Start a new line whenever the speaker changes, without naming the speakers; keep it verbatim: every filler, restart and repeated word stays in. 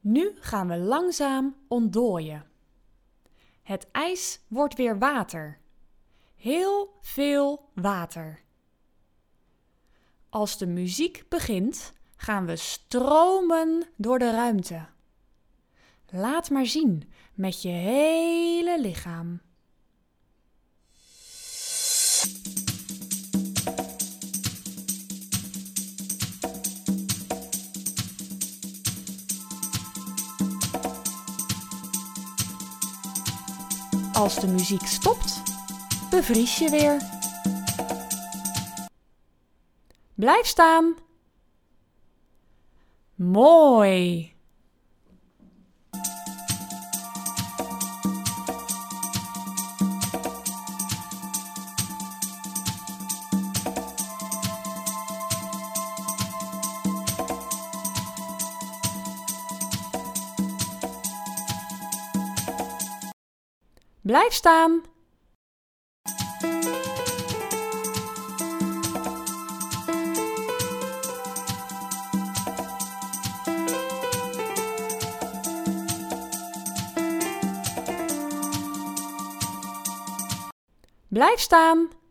Nu gaan we langzaam ontdooien. Het ijs wordt weer water. Heel veel water. Als de muziek begint, gaan we stromen door de ruimte. Laat maar zien met je hele lichaam. Als de muziek stopt, bevries je weer. Blijf staan. Mooi. Blijf staan. Blijf staan.